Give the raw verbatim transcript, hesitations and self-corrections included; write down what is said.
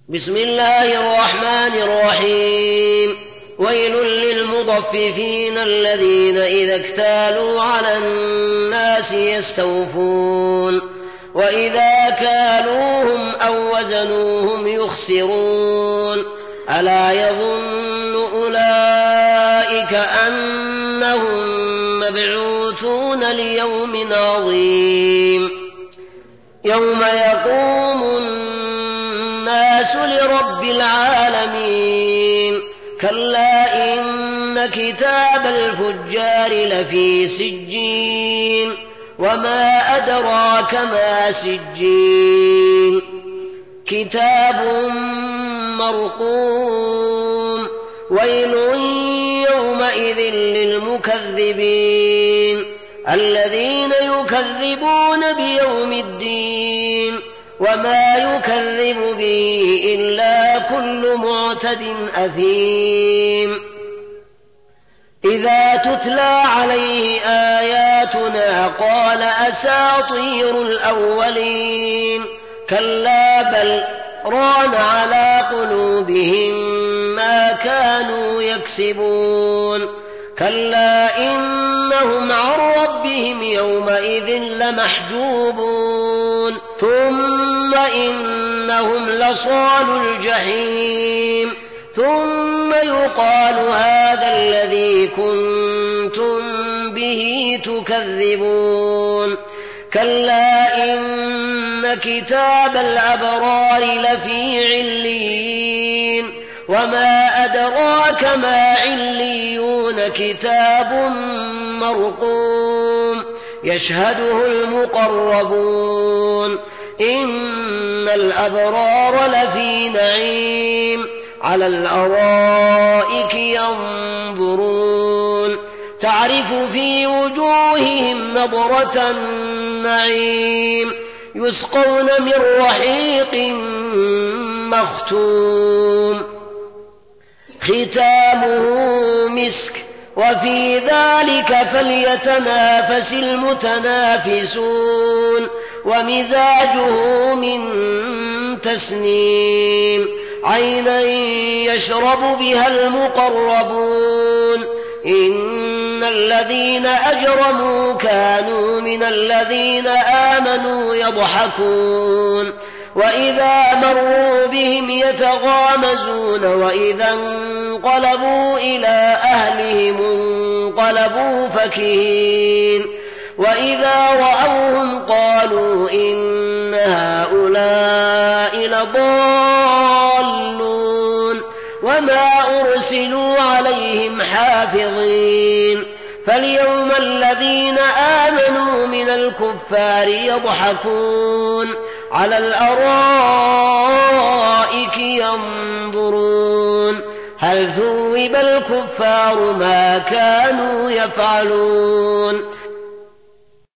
بسم الله الرحمن الرحيم. ويل للمطففين الذين إذا اكتالوا على الناس يستوفون وإذا كالوهم أو وزنوهم يخسرون ألا يظن أولئك أنهم مبعوثون ليوم عظيم يوم يقوم الناس لرب العالمين كلا إن كتاب الفجار لفي سجين وما أدراك ما سجين كتاب مرقوم ويل يومئذ للمكذبين الذين يكذبون بيوم الدين وما يكذب به إلا كل معتد أثيم إذا تتلى عليه آياتنا قال أساطير الأولين كلا بل ران على قلوبهم ما كانوا يكسبون كلا إنهم عن ربهم يومئذ لمحجوبون ثم إنهم لصالوا الجحيم ثم يقال هذا الذي كنتم به تكذبون كلا إن كتاب الأبرار لفي عليين وما أدراك ما عليون كتاب مرقوم يشهده المقربون إن الأبرار لفي نعيم على الأرائك ينظرون تعرف في وجوههم نضرة النعيم يسقون من رحيق مختوم ختامه مسك وفي ذلك فليتنافس المتنافسون ومزاجه من تسنيم عينا يشرب بها المقربون إن الذين أجرموا كانوا من الذين آمنوا يضحكون وإذا مروا بهم يتغامزون وإذا انقلبوا إلى أهلهم انقلبوا فكهين وإذا رأوهم قالوا إن هؤلاء لضالون وما أرسلوا عليهم حافظين فاليوم الذين آمنوا من الكفار يضحكون على الأرائك ينظرون هل ثوب الكفار ما كانوا يفعلون